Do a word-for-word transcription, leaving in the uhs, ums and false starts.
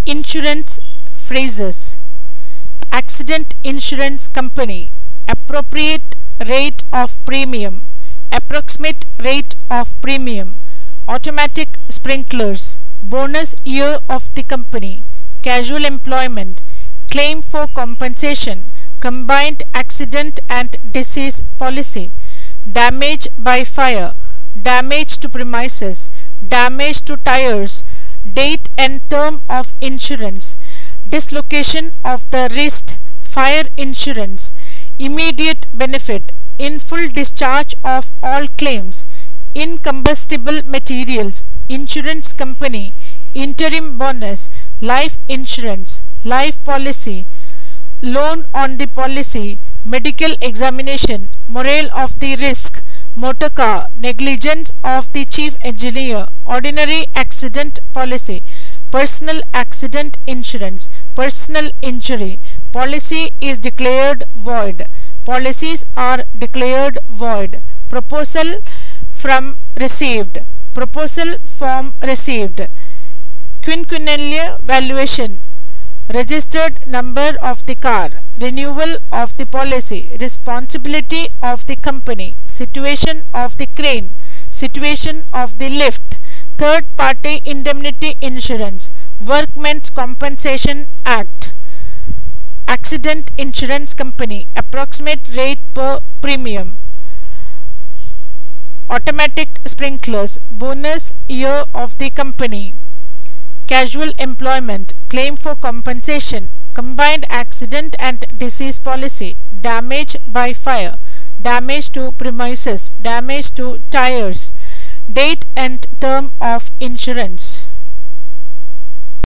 Insurance phrases: accident insurance company, appropriate rate of premium, approximate rate of premium, automatic sprinklers, bonus year of the company, casual employment, claim for compensation, combined accident and disease policy, damage by fire, damage to premises, damage to tires, date and term of insurance, dislocation of the wrist, fire insurance, immediate benefit, in full discharge of all claims, incombustible materials, insurance company, interim bonus, life insurance, life policy, loan on the policy, medical examination, morale of the risk, motor car, negligence of the chief engineer, ordinary accident policy, personal accident insurance, personal injury, policy is declared void, policies are declared void, proposal from received, proposal form received, quinquennial valuation, registered number of the car, renewal of the policy, responsibility of the company, situation of the crane, situation of the lift, third party indemnity insurance, Workmen's Compensation Act, accident insurance company, approximate rate per premium, automatic sprinklers, bonus year of the company, casual employment, claim for compensation, combined accident and disease policy, damage by fire, damage to premises, damage to tires, date and term of insurance.